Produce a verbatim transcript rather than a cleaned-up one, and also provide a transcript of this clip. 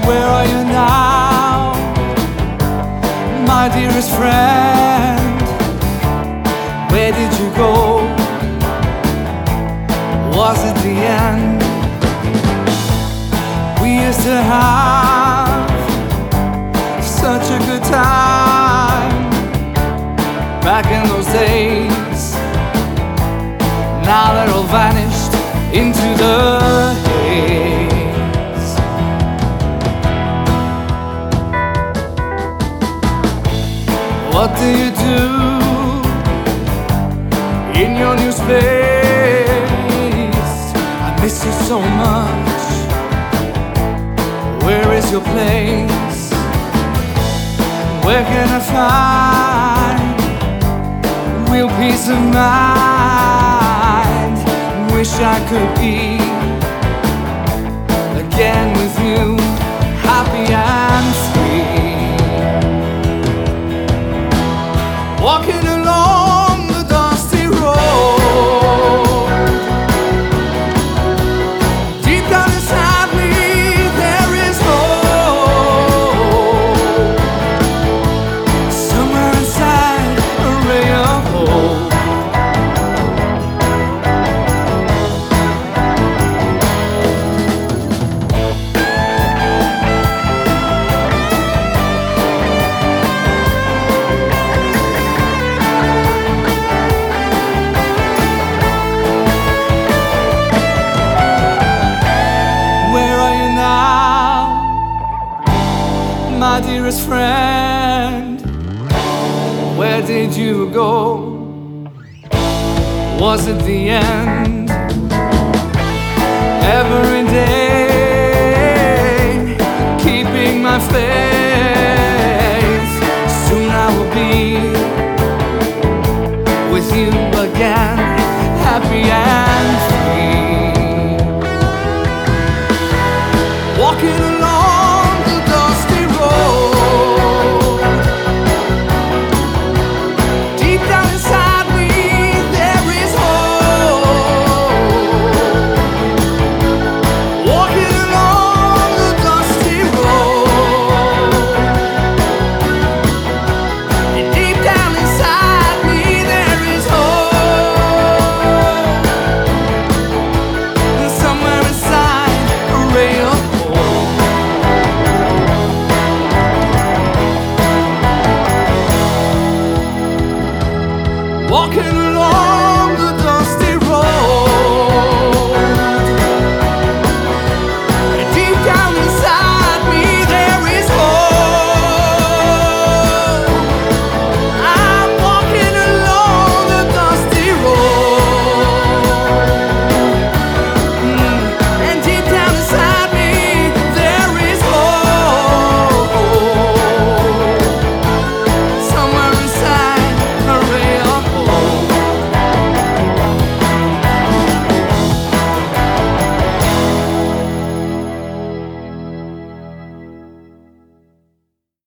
Where are you now, my dearest friend? Where did you go? Was it the end? We used to have such a good time back in those days. Now they're all vanished into the haze. What do you do in your new space? I miss you so much. Where is your place? Where can I find real peace of mind? Wish I could be again with you, happy and free. Walking along the dusty road, deep down inside me there is hope. Somewhere inside a ray of hope. My dearest friend, where did you go? Was it the end? Every day, keeping my faith. Soon I will be with you again, happy and free. Walking